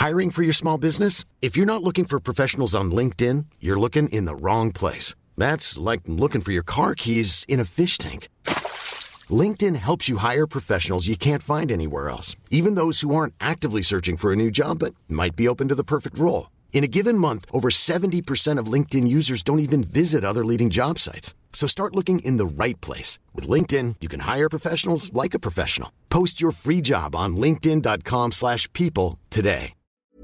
Hiring for your small business? If you're not looking for professionals on LinkedIn, you're looking in the wrong place. That's like looking for your car keys in a fish tank. LinkedIn helps you hire professionals you can't find anywhere else, even those who aren't actively searching for a new job but might be open to the perfect role. In a given month, over 70% of LinkedIn users don't even visit other leading job sites. So start looking in the right place. With LinkedIn, you can hire professionals like a professional. Post your free job on linkedin.com/people today.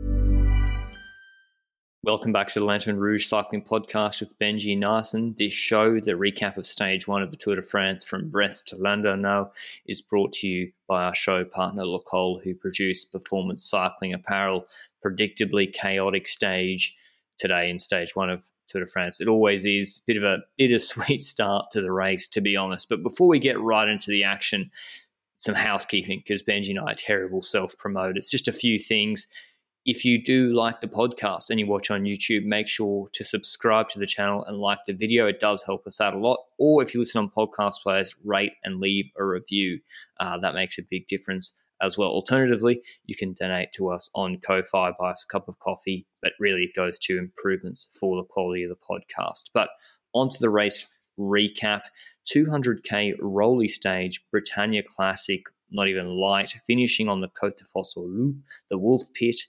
Welcome back to the Lanterne Rouge Cycling Podcast with Benji Naesen. This show, the recap of Stage 1 of the Tour de France from Brest to Landernau, is brought to you by our show partner Le Col, who produce performance cycling apparel. Predictably chaotic stage today in Stage 1 of Tour de France. It always is. Bit of a bittersweet start to the race, to be honest. But before we get right into the action, some housekeeping, because Benji and I are terrible self-promoters. Just a few things. If you do like the podcast and you watch on YouTube, make sure to subscribe to the channel and like the video. It does help us out a lot. Or if you listen on podcast players, rate and leave a review. That makes a big difference as well. Alternatively, you can donate to us on Ko-Fi, buy us a cup of coffee, but really it goes to improvements for the quality of the podcast. But onto the race recap. 200k Rolly stage, Britannia Classic, not even light, finishing on the Côte de Fossil Loop, the Wolf Pit.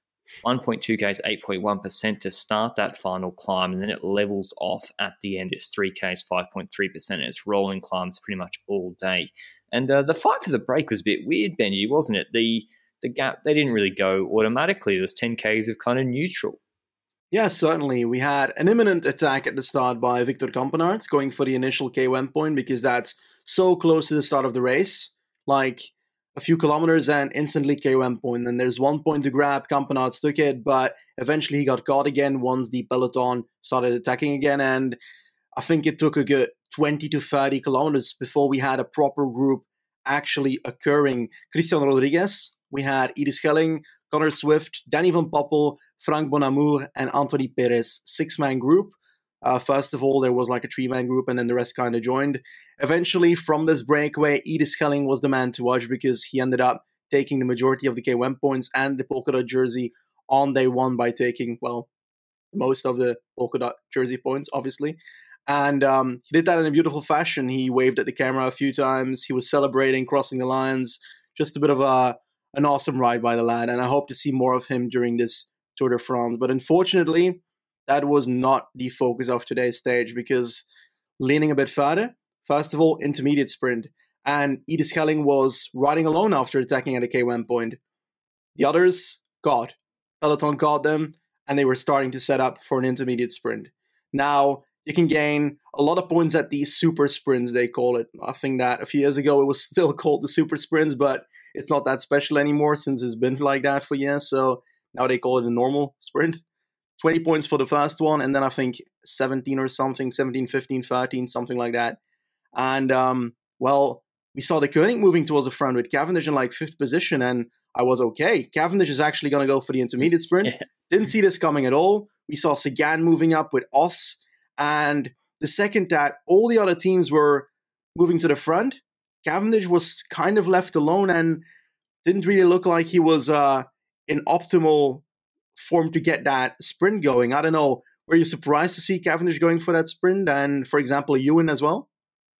1.2Ks, 8.1% to start that final climb, and then it levels off at the end. It's 3Ks, 5.3%, and it's rolling climbs pretty much all day. And the fight for the break was a bit weird, Benji, wasn't it? The gap, they didn't really go automatically. There's 10Ks of kind of neutral. Yeah, certainly. We had an imminent attack at the start by Victor Kampenaerts, going for the initial KOM point because that's so close to the start of the race. Like a few kilometers and instantly KOM point. And there's 1 point to grab. Kampenaerts took it, but eventually he got caught again once the peloton started attacking again. And I think it took a good 20 to 30 kilometers before we had a proper group actually occurring. Christian Rodriguez, we had Edith Schelling, Connor Swift, Danny Van Poppel, Frank Bonamour, and Anthony Perez. 6-man group. First of all, there was like a 3-man group, and then the rest kind of joined. Eventually, from this breakaway, Edith Schelling was the man to watch because he ended up taking the majority of the KOM points and the polka dot jersey on day one by taking, well, most of the polka dot jersey points, obviously. And he did that in a beautiful fashion. He waved at the camera a few times. He was celebrating, crossing the lines. Just a bit of an awesome ride by the lad, and I hope to see more of him during this Tour de France. But unfortunately, that was not the focus of today's stage because leaning a bit further, first of all, intermediate sprint. And Edith Schelling was riding alone after attacking at a KOM point. The others got. Peloton caught them, and they were starting to set up for an intermediate sprint. Now, you can gain a lot of points at these super sprints, they call it. I think that a few years ago it was still called the super sprints, but it's not that special anymore since it's been like that for years. So now they call it a normal sprint. 20 points for the first one, and then I think 17 or something, 17, 15, 13, something like that. And, well, we saw the Koenig moving towards the front with Cavendish in like 5th position, and I was okay. Cavendish is actually going to go for the intermediate sprint. Didn't see this coming at all. We saw Sagan moving up with Os, and the second that all the other teams were moving to the front, Cavendish was kind of left alone and didn't really look like he was in optimal form to get that sprint going. I don't know. Were you surprised to see Cavendish going for that sprint and, for example, Ewan as well?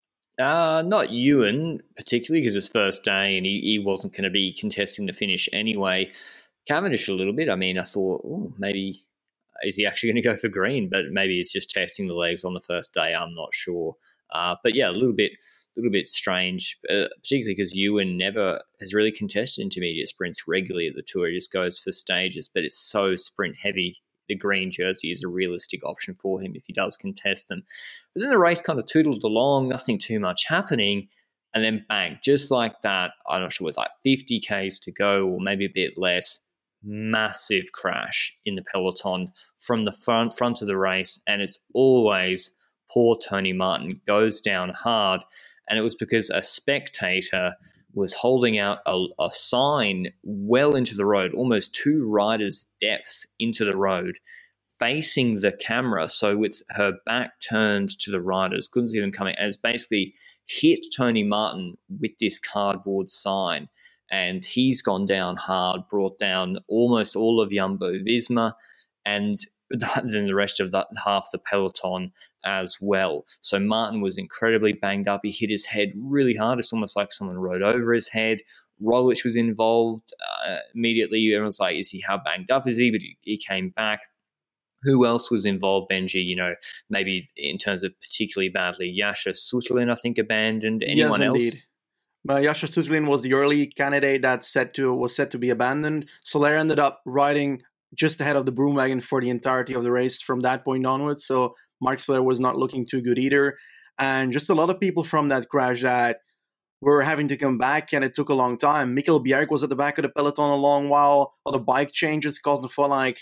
Not Ewan particularly because it's first day and he wasn't going to be contesting the finish anyway. Cavendish a little bit. I mean, I thought, maybe is he actually going to go for green? But maybe it's just testing the legs on the first day. I'm not sure. But yeah, a little bit strange, particularly because Ewan never has really contested intermediate sprints regularly at the Tour. He just goes for stages, but it's so sprint heavy. The green jersey is a realistic option for him if he does contest them. But then the race kind of tootled along, nothing too much happening, and then bang, just like that, I'm not sure, with like 50 Ks to go or maybe a bit less, massive crash in the peloton from the front of the race, and it's always poor Tony Martin goes down hard, and it was because a spectator was holding out a sign well into the road, almost 2 riders' depth into the road, facing the camera. So with her back turned to the riders, couldn't see them coming, and it's basically hit Tony Martin with this cardboard sign. and he's gone down hard, brought down almost all of Jumbo-Visma, and then the rest of half the peloton as well. So Martin was incredibly banged up. He hit his head really hard. It's almost like someone rode over his head. Roglic was involved immediately. Everyone was like, is he, how banged up is he? But he came back. Who else was involved, Benji? You know, maybe in terms of particularly badly, Jascha Sütterlin, I think, abandoned. Anyone else? Yes, indeed. Jascha Sütterlin was the early candidate that was set to be abandoned. Soler ended up riding just ahead of the broom wagon for the entirety of the race from that point onwards. So Mark Soler was not looking too good either. And just a lot of people from that crash that were having to come back, and it took a long time. Mikkel Bjerg was at the back of the peloton a long while. All the bike changes caused him for like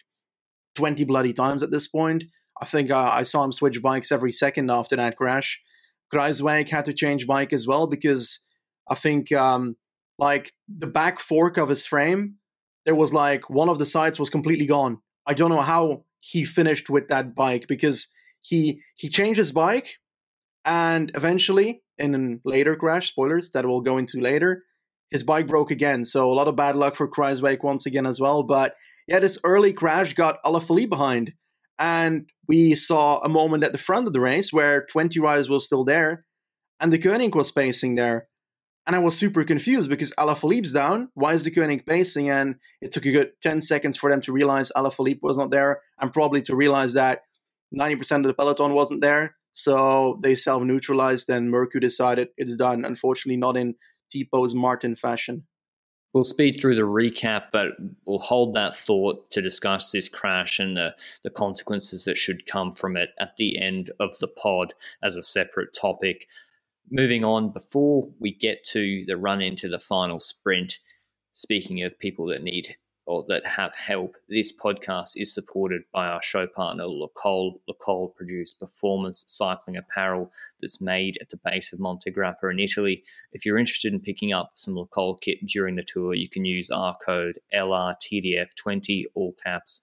20 bloody times at this point. I think I saw him switch bikes every second after that crash. Kruijswijk had to change bike as well because I think like the back fork of his frame, there was like one of the sides was completely gone. I don't know how he finished with that bike because he changed his bike, and eventually in a later crash, spoilers that we'll go into later, his bike broke again. So a lot of bad luck for Kruijswijk once again as well. But yeah, this early crash got Alaphilippe behind. And we saw a moment at the front of the race where 20 riders were still there and De Koning was pacing there. And I was super confused because Alaphilippe's down. Why is De Koning pacing? And it took a good 10 seconds for them to realize Alaphilippe was not there and probably to realize that 90% of the peloton wasn't there. So they self-neutralized and Mercu decided it's done. Unfortunately, not in Thibaut's Martin fashion. We'll speed through the recap, but we'll hold that thought to discuss this crash and the consequences that should come from it at the end of the pod as a separate topic. Moving on, before we get to the run into the final sprint, speaking of people that need or that have help, this podcast is supported by our show partner, Le Col. Le Col produce performance cycling apparel that's made at the base of Monte Grappa in Italy. If you're interested in picking up some Le Col kit during the tour, you can use our code LRTDF20, all caps,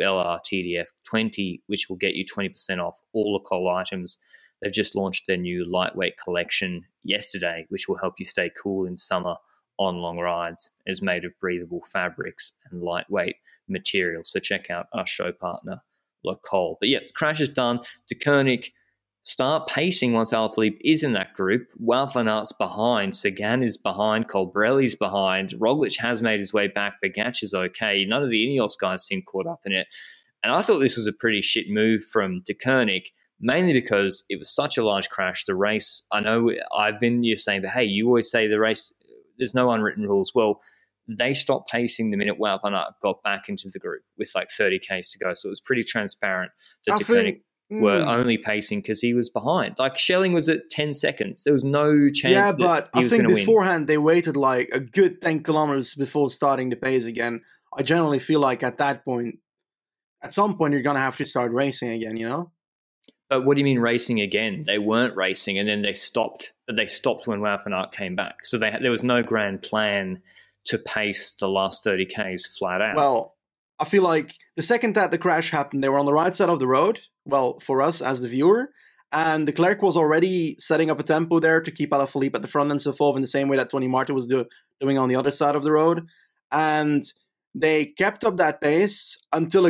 LRTDF20, which will get you 20% off all Le Col items. They've just launched their new lightweight collection yesterday, which will help you stay cool in summer on long rides. Is made of breathable fabrics and lightweight materials. So check out our show partner, Le Col. But yeah, the crash is done. De Koning start pacing once Alaphilippe is in that group. Wout van Aert's behind. Sagan is behind. Colbrelli's behind. Roglic has made his way back. Pogacar is okay. None of the Ineos guys seem caught up in it. And I thought this was a pretty shit move from De Koning, mainly because it was such a large crash. The race, I know I've been saying that, hey, you always say the race, there's no unwritten rules. Well, they stopped pacing the minute Wout van Aert got back into the group with like 30 Ks to go. So it was pretty transparent that De Koning were only pacing because he was behind. Like Schelling was at 10 seconds. There was no chance that he was going to win. I think beforehand they waited like a good 10 kilometers before starting the pace again. I generally feel like at that point, at some point you're going to have to start racing again, you know? But what do you mean racing again? They weren't racing, and then they stopped. But they stopped when Wout van Aert came back. So there was no grand plan to pace the last 30 Ks flat out. Well, I feel like the second that the crash happened, they were on the right side of the road. Well, for us as the viewer, and de Klerk was already setting up a tempo there to keep Alaphilippe at the front and so forth, in the same way that Tony Martin was doing on the other side of the road. And they kept up that pace until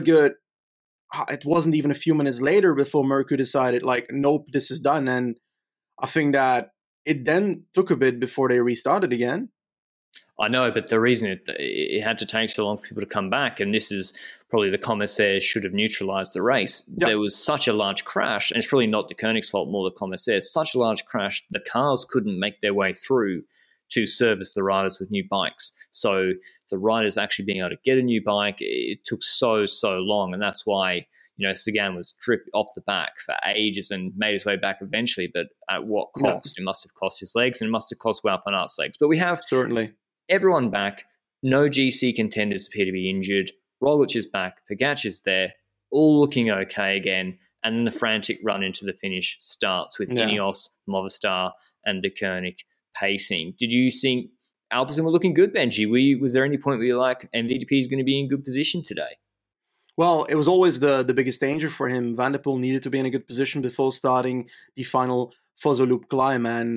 it wasn't even a few minutes later before Mercu decided, like, nope, this is done. And I think that it then took a bit before they restarted again. I know, but the reason it had to take so long for people to come back, and this is probably the commissaire should have neutralized the race. Yep. There was such a large crash, and it's probably not De Koning's fault, more the commissaire. Such a large crash, the cars couldn't make their way through to service the riders with new bikes. So the riders actually being able to get a new bike, it took so long. And that's why, Sagan was stripped off the back for ages and made his way back eventually. But at what cost? Yeah. It must have cost his legs, and it must have cost Wout van Aert's legs. But we have certainly everyone back. No GC contenders appear to be injured. Roglic is back. Pogacar is there. All looking okay again. And then the frantic run into the finish starts with Ineos, Movistar, and De Koning pacing. Did you think Alpecin were looking good, Benji? Was there any point where you're like, MVP is going to be in good position today? Well, it was always the biggest danger for him. Van der Poel needed to be in a good position before starting the final Fosso Loop climb, and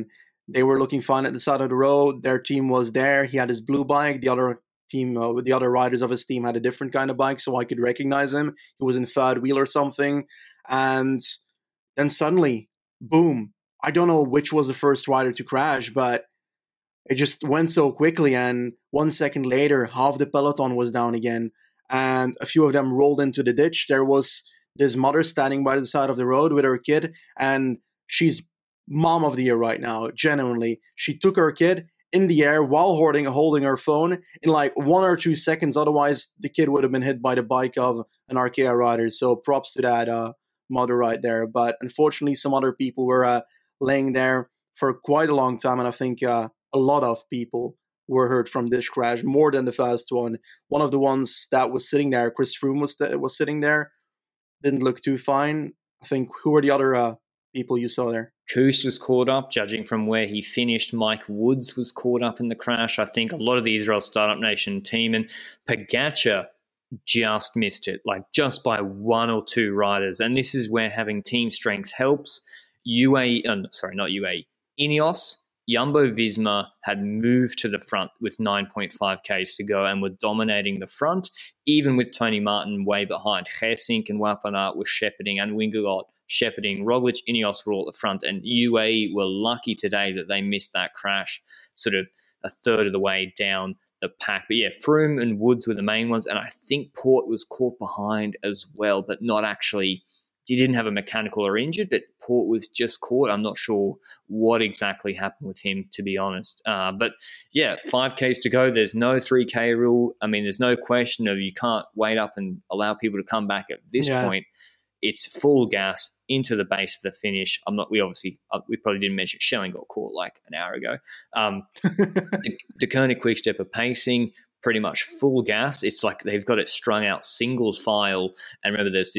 They were looking fine at the side of the road. Their team was there. He had his blue bike. The other team, with the other riders of his team, had a different kind of bike, so I could recognize him. He was in third wheel or something. And then suddenly, boom. I don't know which was the first rider to crash, but it just went so quickly. And 1 second later, half the peloton was down again. And a few of them rolled into the ditch. There was this mother standing by the side of the road with her kid, and she's mom of the year right now, genuinely. She took her kid in the air while holding her phone in like 1 or 2 seconds. Otherwise, the kid would have been hit by the bike of an Arkea rider. So props to that mother right there. But unfortunately, some other people were laying there for quite a long time. And I think a lot of people were hurt from this crash, more than the first one. One of the ones that was sitting there, Chris Froome was sitting there, didn't look too fine. I think, who were the other people you saw there? Kuss was caught up, judging from where he finished. Mike Woods was caught up in the crash. I think a lot of the Israel Startup Nation team, and Pogacar just missed it, like just by 1 or 2 riders. And this is where having team strength helps. Ineos, Jumbo-Visma had moved to the front with 9.5 Ks to go and were dominating the front, even with Tony Martin way behind. Geesink and Wout van Aert were shepherding, and Wingegaard shepherding. Roglic, Ineos were all at the front, and UAE were lucky today that they missed that crash sort of a third of the way down the pack. But yeah, Froome and Woods were the main ones, and I think Port was caught behind as well, but not actually. He didn't have a mechanical or injured, but Port was just caught. I'm not sure what exactly happened with him, to be honest. But yeah, 5Ks to go. There's no 3K rule. I mean, there's no question of you can't wait up and allow people to come back at this point. It's full gas into the base of the finish. We probably didn't mention Schelling got caught like an hour ago. De Koning Quickstep are pacing pretty much full gas. It's like they've got it strung out single file. And remember, there's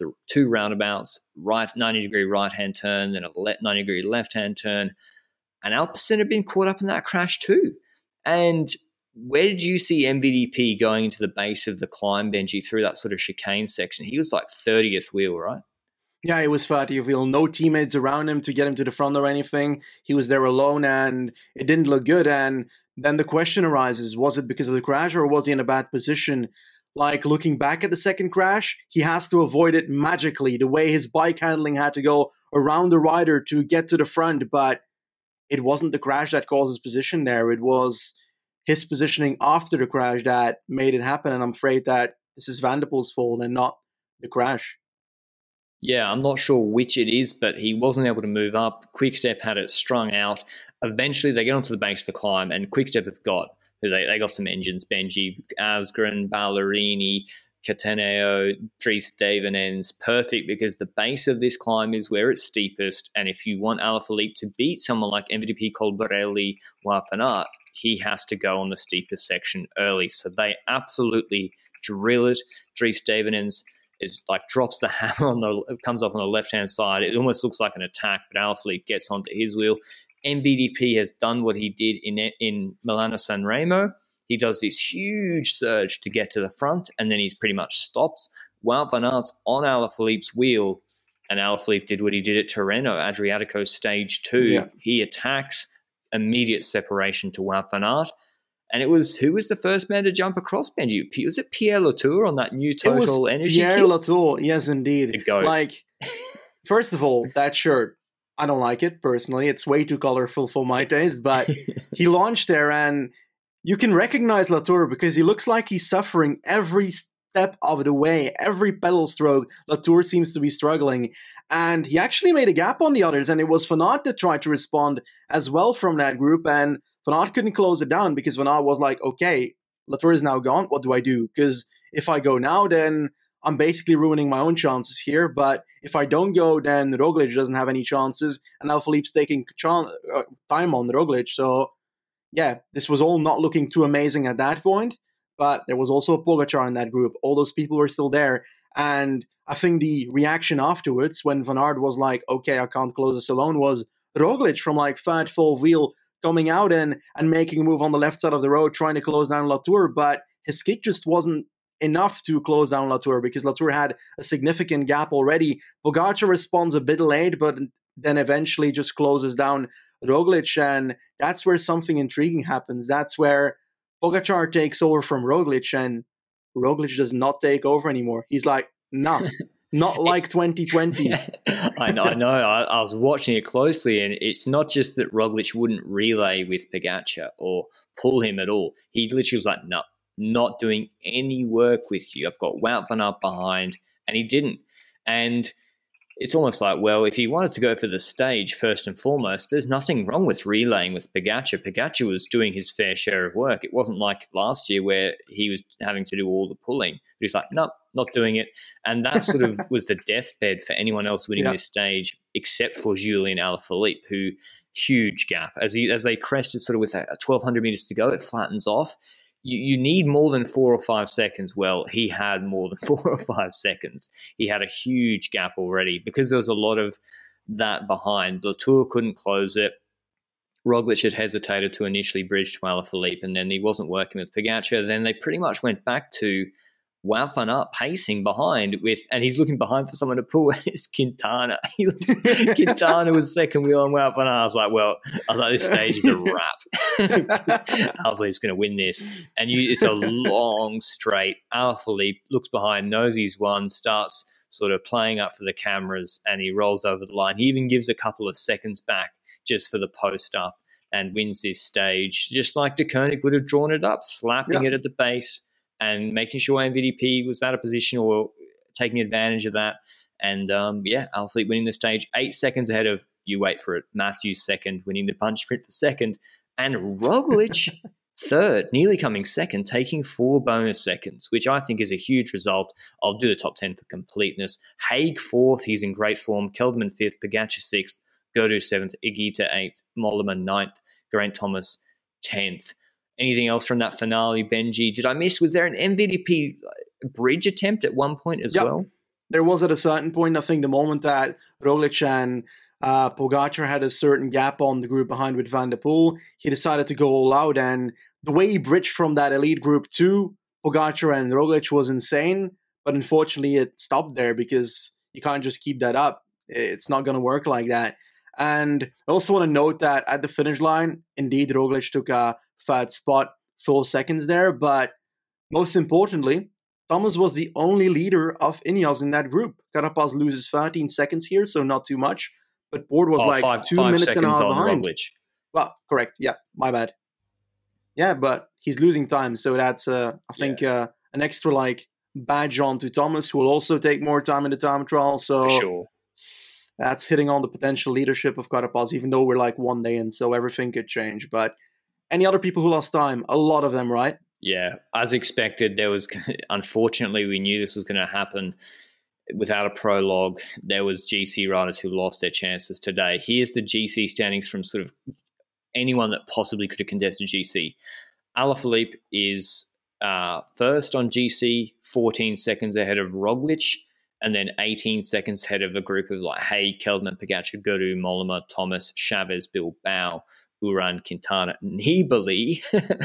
2 roundabouts, 90-degree right-hand turn, then a 90-degree left-hand turn. And Alpecin have been caught up in that crash too. And where did you see MVDP going into the base of the climb, Benji, through that sort of chicane section? He was like 30th wheel, right? Yeah, he was 30th wheel. No teammates around him to get him to the front or anything. He was there alone, and it didn't look good. And then the question arises, was it because of the crash, or was he in a bad position? Like, looking back at the second crash, he has to avoid it magically, the way his bike handling had to go around the rider to get to the front. But it wasn't the crash that caused his position there. It was his positioning after the crash that made it happen. And I'm afraid that this is Van der Poel's fault and not the crash. Yeah, I'm not sure which it is, but he wasn't able to move up. Quickstep had it strung out. Eventually, they get onto the base of the climb, and Quickstep have got some engines: Benji, Asgren, Ballerini, Cataneo, Dries Devenens. Perfect, because the base of this climb is where it's steepest, and if you want Alaphilippe to beat someone like MVP Colbrelli, Wout van Aert, he has to go on the steepest section early. So they absolutely drill it. Dries Devenens is like drops the hammer comes up on the left-hand side. It almost looks like an attack, but Alaphilippe gets onto his wheel. MVDP has done what he did in Milano San Remo. He does this huge surge to get to the front, and then he's pretty much stops. Wout van Aert's on Alaphilippe's wheel, and Alaphilippe did what he did at Tirreno, Adriatico Stage 2. Yeah. He attacks, immediate separation to Wout van Aert. And who was the first man to jump across, Benji? Was it Pierre Latour on that new Total Energy Pierre kit? Latour, yes, indeed. Like, first of all, that shirt, I don't like it personally. It's way too colorful for my taste. But he launched there, and you can recognize Latour because he looks like he's suffering every step of the way. Every pedal stroke, Latour seems to be struggling. And he actually made a gap on the others, and it was Van Aert that tried to respond as well from that group. And Van Aert couldn't close it down because Van Aert was like, okay, Latour is now gone. What do I do? Because if I go now, then I'm basically ruining my own chances here. But if I don't go, then Roglic doesn't have any chances. And Alaphilippe's taking time on Roglic. So, yeah, this was all not looking too amazing at that point. But there was also Pogacar in that group. All those people were still there. And I think the reaction afterwards, when Van Aert was like, okay, I can't close this alone, was Roglic from like third, fourth wheel coming out and making a move on the left side of the road, trying to close down Latour, but his kick just wasn't enough to close down Latour because Latour had a significant gap already. Pogacar responds a bit late, but then eventually just closes down Roglic. And that's where something intriguing happens. That's where Pogačar takes over from Roglic, and Roglic does not take over anymore. He's like, nah, not like 2020. I know. I was watching it closely, and it's not just that Roglic wouldn't relay with Pogačar or pull him at all. He literally was like, no, not doing any work with you. I've got Wout van Aert behind, and he didn't. And it's almost like, well, if he wanted to go for the stage first and foremost, there's nothing wrong with relaying with Pogačar. Pogačar was doing his fair share of work. It wasn't like last year where he was having to do all the pulling. But he's like, nope, not doing it. And that sort of was the deathbed for anyone else winning this stage, except for Julian Alaphilippe, who huge gap. As they crested sort of with 1,200 meters to go, it flattens off. You need more than 4 or 5 seconds. Well, he had more than 4 or 5 seconds. He had a huge gap already because there was a lot of that behind. Latour couldn't close it. Roglic had hesitated to initially bridge to Alaphilippe, and then he wasn't working with Pogačar. Then they pretty much went back to Wout van Aert pacing behind and he's looking behind for someone to pull. It's Quintana. Quintana was second wheel on Wout van Aert. I was like, this stage is a wrap. Alaphilippe's going to win this. And it's a long straight. Alaphilippe looks behind, knows he's won, starts sort of playing up for the cameras, and he rolls over the line. He even gives a couple of seconds back just for the post up and wins this stage, just like De Koning would have drawn it up, slapping it at the base and making sure MVP was out of position or taking advantage of that. And, Alaphilippe winning the stage 8 seconds ahead of, you wait for it, Matthews second, winning the punch sprint for second, and Roglic third, nearly coming second, taking 4 bonus seconds, which I think is a huge result. I'll do the top 10 for completeness. Haig fourth, he's in great form. Kelderman fifth, Pogačar sixth, Gaudu seventh, Higuita eighth, Mollema ninth, Geraint Thomas 10th. Anything else from that finale, Benji? Did I miss? Was there an MVP bridge attempt at one point as well? There was at a certain point. I think the moment that Roglic and Pogačar had a certain gap on the group behind with Van der Poel, he decided to go all out. And the way he bridged from that elite group to Pogačar and Roglic was insane. But unfortunately, it stopped there because you can't just keep that up. It's not going to work like that. And I also want to note that at the finish line, indeed, Roglic took a third spot, 4 seconds there. But most importantly, Thomas was the only leader of Ineos in that group. Carapaz loses 13 seconds here, so not too much. But Board was 2 minutes and a half behind. Roglic. Well, correct. Yeah, my bad. Yeah, but he's losing time. So that's, I think, an extra badge on to Thomas, who will also take more time in the time trial. So for sure. That's hitting on the potential leadership of Carapaz, even though we're 1 day in, so everything could change. But any other people who lost time? A lot of them, right? Yeah, as expected, there was, unfortunately, we knew this was going to happen. Without a prologue, there was GC riders who lost their chances today. Here's the GC standings from sort of anyone that possibly could have contested GC. Alaphilippe is first on GC, 14 seconds ahead of Roglic, and then 18 seconds ahead of a group of Haig, Kelderman, Pogačar, Gaudu, Mollema, Thomas, Chavez, Bilbao, Uran, Quintana, Nibali.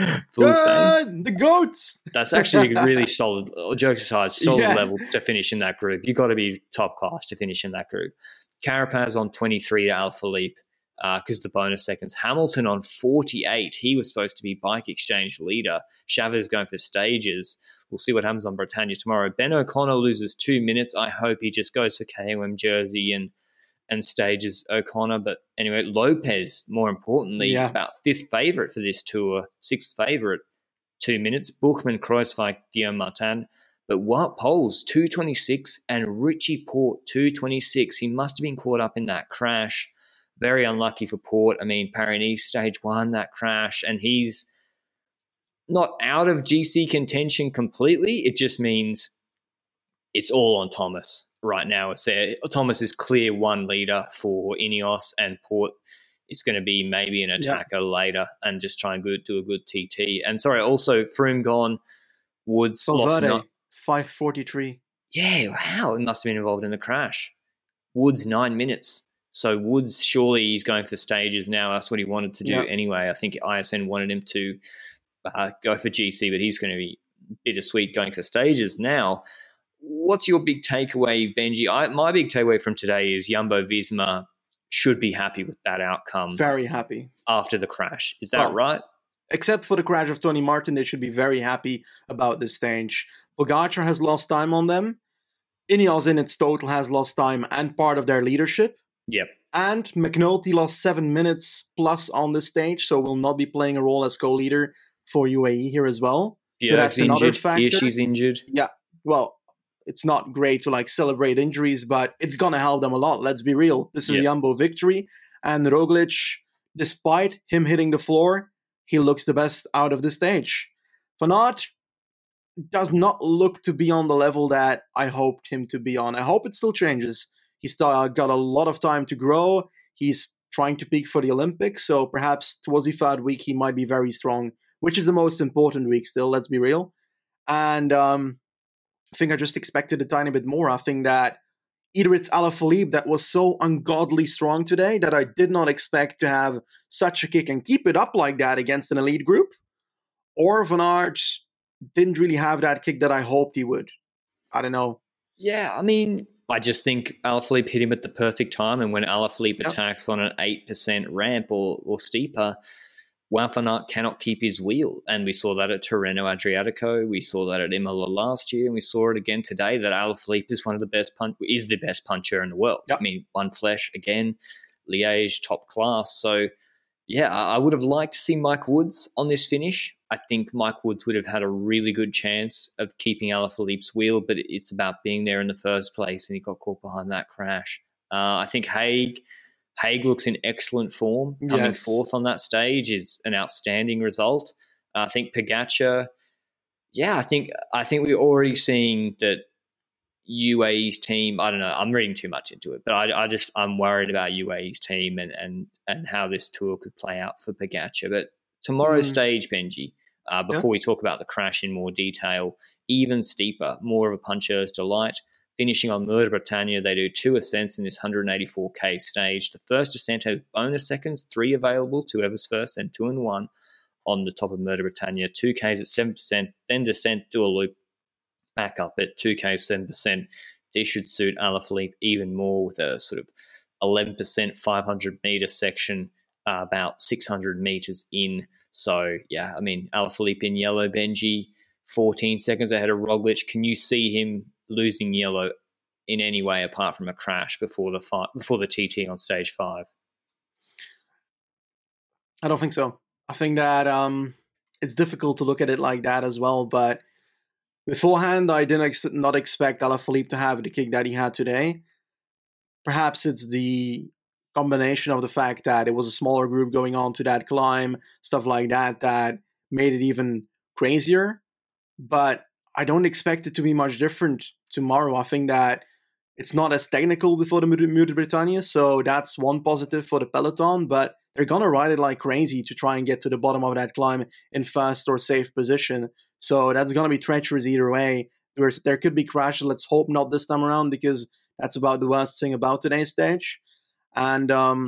The GOATs! That's actually a really solid, jokes aside, level to finish in that group. You've got to be top class to finish in that group. Carapaz on 23 to Alaphilippe because the bonus seconds. Hamilton on 48. He was supposed to be Bike Exchange leader. Chavez going for stages. We'll see what happens on Britannia tomorrow. Ben O'Connor loses 2 minutes. I hope he just goes for KOM jersey and stages O'Connor. But anyway, Lopez, more importantly, about 5th favourite for this tour, 6th favourite, 2 minutes. Buchmann, Kruijswijk, Guillaume Martin. But Wout Poels, 2:26, and Richie Porte, 2:26. He must have been caught up in that crash. Very unlucky for Porte. I mean, Paris-Nice, stage 1, that crash, and he's not out of GC contention completely. It just means it's all on Thomas right now. It's there. Thomas is clear 1 leader for Ineos, and Porte is going to be maybe an attacker later and just try and do a good TT. And sorry, also Froome gone, Woods lost 5:43. Yeah, wow, it must have been involved in the crash. Woods 9 minutes. So Woods, surely he's going for stages now. That's what he wanted to do anyway. I think ISN wanted him to go for GC, but he's going to be bittersweet going for stages now. What's your big takeaway, Benji? My big takeaway from today is Jumbo-Visma should be happy with that outcome Very happy. after the crash. Is that right? Except for the crash of Tony Martin, they should be very happy about this stage. Pogacar has lost time on them. Ineos in its total has lost time and part of their leadership. Yep. And McNulty lost 7 minutes plus on this stage, so will not be playing a role as co-leader for UAE here as well. So that's another factor. She's injured. Yeah. Well, it's not great to celebrate injuries, but it's going to help them a lot. Let's be real. This is a Jumbo victory. And Roglic, despite him hitting the floor, he looks the best out of the stage. Van Aert does not look to be on the level that I hoped him to be on. I hope it still changes. He's still got a lot of time to grow. He's trying to peak for the Olympics, so perhaps towards the third week he might be very strong, which is the most important week still, let's be real. And I think I just expected a tiny bit more. I think that either it's Alaphilippe that was so ungodly strong today that I did not expect to have such a kick and keep it up like that against an elite group, or Van Aert didn't really have that kick that I hoped he would. I don't know. Yeah, I mean, I just think Alaphilippe hit him at the perfect time, and when Alaphilippe attacks on an 8% ramp or steeper, Wout van Aert cannot keep his wheel. And we saw that at Tirreno Adriatico, we saw that at Imola last year, and we saw it again today, that Alaphilippe is the best puncher in the world. Yep. I mean, One Flesh, again, Liège, top class. So, yeah, I would have liked to see Mike Woods on this finish. I think Mike Woods would have had a really good chance of keeping Alaphilippe's wheel, but it's about being there in the first place, and he got caught behind that crash. I think Haig looks in excellent form. Coming fourth on that stage is an outstanding result. I think Pogacar, I think we're already seeing that UAE's team, I don't know, I'm reading too much into it, but I'm worried about UAE's team and how this tour could play out for Pogacar. But tomorrow's stage, Benji, before we talk about the crash in more detail, even steeper, more of a puncher's delight. Finishing on Mur de Bretagne, they do 2 ascents in this 184k stage. The first ascent has bonus seconds, 3 available to whoever's first, and 2 and 1 on the top of Mur de Bretagne. 2Ks at 7%, then descent, do a loop, back up at 2K, 7%. This should suit Alaphilippe even more with a sort of 11% 500-meter section, about 600 meters in. So, yeah, I mean, Alaphilippe in yellow, Benji, 14 seconds ahead of Roglic. Can you see him losing yellow in any way apart from a crash before the TT on stage 5? I don't think so. I think that it's difficult to look at it like that as well, but beforehand, I did not expect Alaphilippe to have the kick that he had today. Perhaps it's the combination of the fact that it was a smaller group going on to that climb, stuff like that, that made it even crazier. But I don't expect it to be much different tomorrow. I think that it's not as technical before the Mur de Bretagne, so that's one positive for the peloton, but they're going to ride it like crazy to try and get to the bottom of that climb in first or safe position. So that's going to be treacherous either way. There could be crashes. Let's hope not this time around, because that's about the worst thing about today's stage. And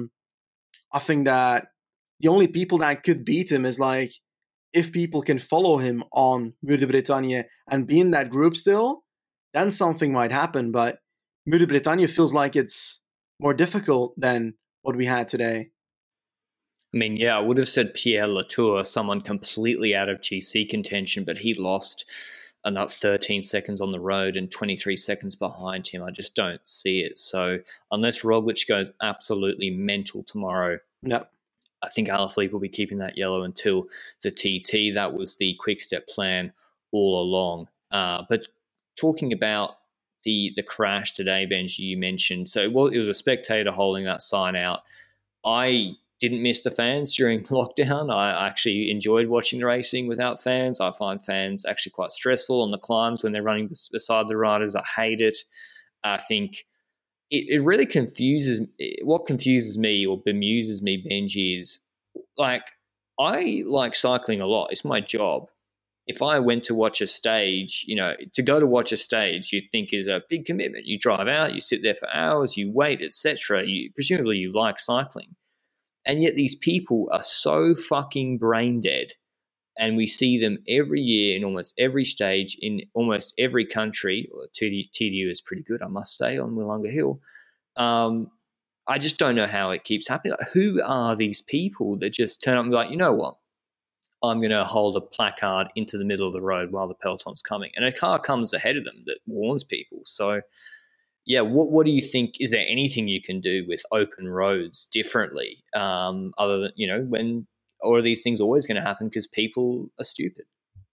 I think that the only people that could beat him is if people can follow him on Mur de Bretagne and be in that group still, then something might happen. But Mur de Bretagne feels like it's more difficult than what we had today. I mean, yeah, I would have said Pierre Latour, someone completely out of GC contention, but he lost another 13 seconds on the road and 23 seconds behind him. I just don't see it. So unless Roglic goes absolutely mental tomorrow, I think Alaphilippe will be keeping that yellow until the TT. That was the quick step plan all along. But talking about the crash today, Benji, you mentioned, so it was a spectator holding that sign out. I didn't miss the fans during lockdown. I actually enjoyed watching the racing without fans. I find fans actually quite stressful on the climbs when they're running beside the riders. I hate it. I think it really confuses me or bemuses me, Benji, is I like cycling a lot. It's my job. If I went to watch a stage, to go to watch a stage, you'd think is a big commitment. You drive out, you sit there for hours, you wait, etc. Presumably you like cycling. And yet these people are so fucking brain dead. And we see them every year in almost every stage, in almost every country. TDU is pretty good, I must say, on Willunga Hill. I just don't know how it keeps happening. Like, who are these people that just turn up and be like, you know what? I'm going to hold a placard into the middle of the road while the peloton's coming. And a car comes ahead of them that warns people. So, yeah, what do you think? Is there anything you can do with open roads differently? Other than, when, or are these things always going to happen because people are stupid?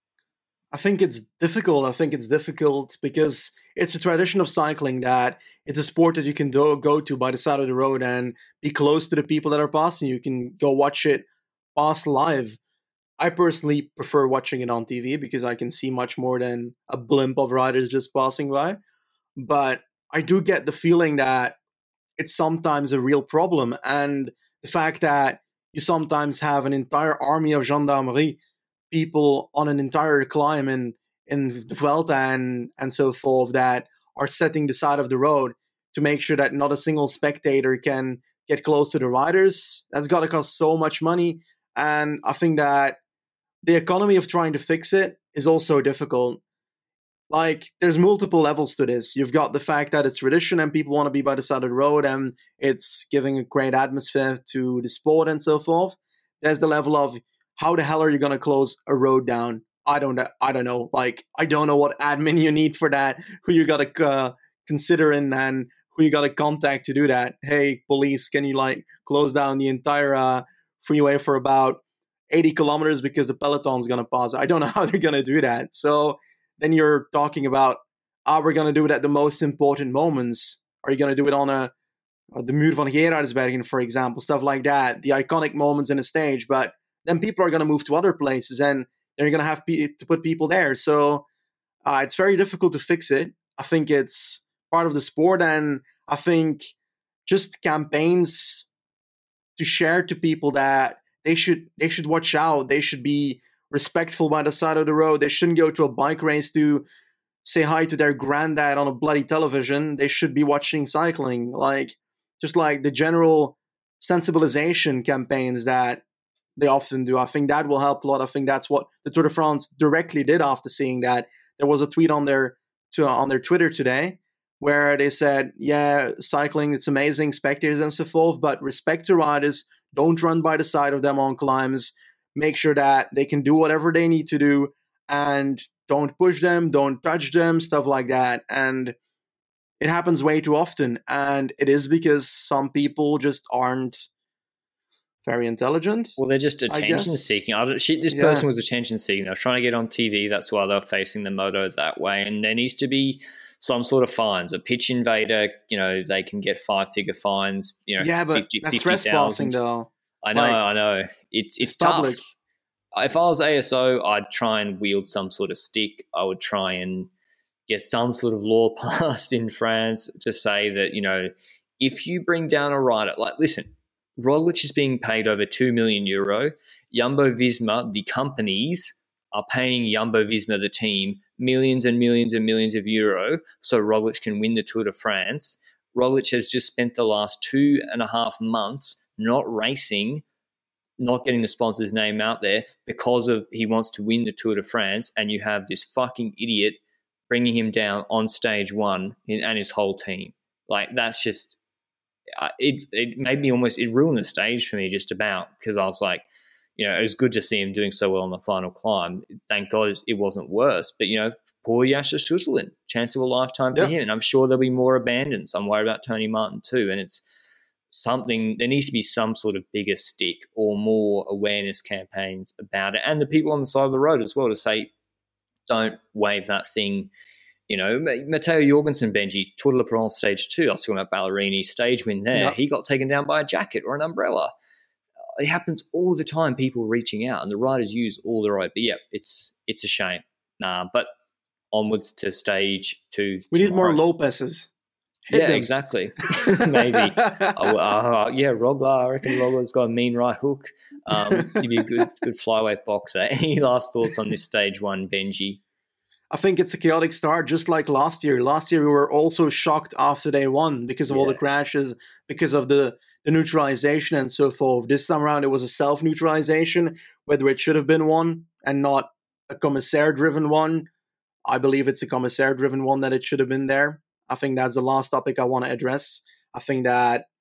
I think it's difficult. I think it's difficult because it's a tradition of cycling that it's a sport that you can go to by the side of the road and be close to the people that are passing. You can go watch it pass live. I personally prefer watching it on TV because I can see much more than a blimp of riders just passing by. But I do get the feeling that it's sometimes a real problem. And the fact that you sometimes have an entire army of gendarmerie, people on an entire climb in the Vuelta and so forth, that are setting the side of the road to make sure that not a single spectator can get close to the riders. That's got to cost so much money. And I think that the economy of trying to fix it is also difficult. Like, there's multiple levels to this. You've got the fact that it's tradition and people want to be by the side of the road and it's giving a great atmosphere to the sport and so forth. There's the level of how the hell are you going to close a road down? I don't know. Like, I don't know what admin you need for that, who you got to consider in, and who you got to contact to do that. Hey, police, can you close down the entire freeway for about 80 kilometers because the peloton's going to pause? I don't know how they're going to do that. So then you're talking about, we're going to do it at the most important moments. Are you going to do it on the Muur van Gerardsbergen, for example, stuff like that, the iconic moments in a stage? But then people are going to move to other places and they're going to have to put people there. So it's very difficult to fix it. I think it's part of the sport, and I think just campaigns to share to people that they should watch out. They should be respectful by the side of the road. They shouldn't go to a bike race to say hi to their granddad on a bloody television. They should be watching cycling. Just like the general sensibilization campaigns that they often do. I think that will help a lot. I think that's what the Tour de France directly did after seeing that. There was a tweet on their Twitter today where they said, yeah, cycling, it's amazing, spectators and so forth, but respect to riders. Don't run by the side of them on climbs. Make sure that they can do whatever they need to do, and don't push them, don't touch them, stuff like that. And it happens way too often. And it is because some people just aren't very intelligent. Well, they're just attention seeking. This person was attention seeking. They were trying to get on TV. That's why they were facing the moto that way. And there needs to be some sort of fines. A pitch invader, they can get 5-figure fines. Yeah, but 50, that's trespassing though. I know. It's tough. Public. If I was ASO, I'd try and wield some sort of stick. I would try and get some sort of law passed in France to say that, if you bring down a rider, listen, Roglic is being paid over €2 million. Jumbo-Visma, the companies, are paying Jumbo-Visma, the team, millions and millions and millions of euro so Roglic can win the Tour de France. Roglic has just spent the last 2.5 months not racing, not getting the sponsor's name out there because of he wants to win the Tour de France, and you have this fucking idiot bringing him down on stage one and his whole team. That's just it made me almost, it ruined the stage for me just about, because I was like, it was good to see him doing so well on the final climb. Thank God it wasn't worse. But, poor Jasper Sutherland, chance of a lifetime for him. And I'm sure there'll be more abandons. I'm worried about Tony Martin too. And it's something, there needs to be some sort of bigger stick or more awareness campaigns about it. And the people on the side of the road as well to say, don't wave that thing. Matteo Jorgensen, Benji, Tour de la Provence stage 2. I was talking about Ballerini stage win there. Yep. He got taken down by a jacket or an umbrella. It happens all the time, people reaching out, and the riders use all the right. But yeah, it's a shame. But onwards to stage 2. We need more Lopez's. Exactly. Maybe. Roglic. I reckon Roglic's got a mean right hook. He'd be a good flyweight boxer. Any last thoughts on this stage 1, Benji? I think it's a chaotic start, just like last year. Last year, we were also shocked after day 1 because of all the crashes, because of the neutralization and so forth. This time around, it was a self-neutralization, whether it should have been one and not a commissaire-driven one. I believe it's a commissaire-driven one that it should have been there. I think that's the last topic I want to address. I think that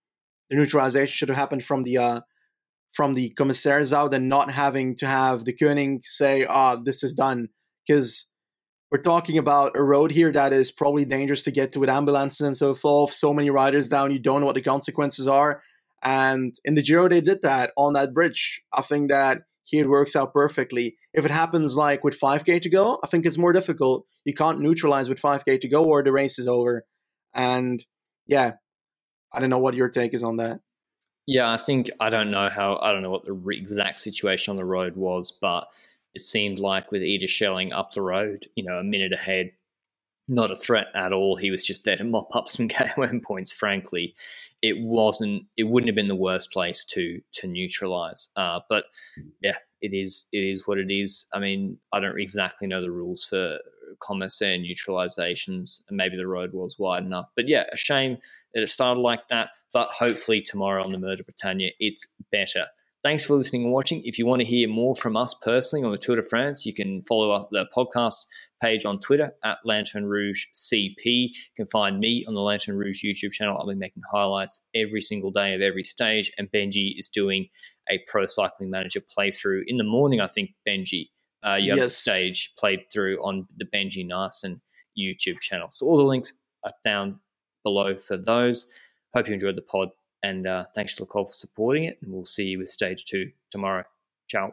the neutralization should have happened from the commissaires out and not having to have the Koenig say, this is done. Because we're talking about a road here that is probably dangerous to get to with ambulances and so forth. So many riders down, you don't know what the consequences are. And in the Giro, they did that on that bridge. I think that here it works out perfectly. If it happens like with 5K to go, I think it's more difficult. You can't neutralize with 5K to go or the race is over. And yeah, I don't know what your take is on that. Yeah, I don't know what the exact situation on the road was, but it seemed like with Ida Schelling up the road, a minute ahead, not a threat at all. He was just there to mop up some KOM points, frankly. It wouldn't have been the worst place to neutralize. But yeah, it is what it is. I mean, I don't exactly know the rules for commissaire neutralizations, and maybe the road was wide enough. But yeah, a shame that it started like that. But hopefully tomorrow on the Mur de Bretagne, it's better. Thanks for listening and watching. If you want to hear more from us personally on the Tour de France, you can follow up the podcast page on Twitter at Lanterne Rouge CP. You can find me on the Lanterne Rouge YouTube channel. I'll be making highlights every single day of every stage, and Benji is doing a Pro Cycling Manager playthrough in the morning, I think, Benji. You have the stage played through on the Benji Naesen YouTube channel. So all the links are down below for those. Hope you enjoyed the pod. And thanks to L'Ecole for supporting it. And we'll see you with Stage 2 tomorrow. Ciao.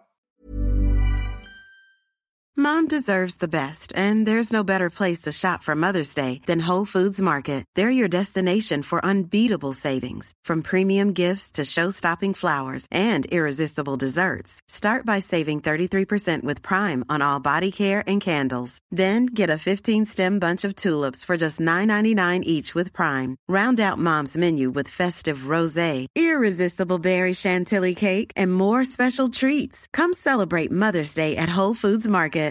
Mom deserves the best, and there's no better place to shop for Mother's Day than Whole Foods Market. They're your destination for unbeatable savings, from premium gifts to show-stopping flowers and irresistible desserts. Start by saving 33% with Prime on all body care and candles. Then get a 15-stem bunch of tulips for just $9.99 each with Prime. Round out Mom's menu with festive rosé, irresistible berry chantilly cake, and more special treats. Come celebrate Mother's Day at Whole Foods Market.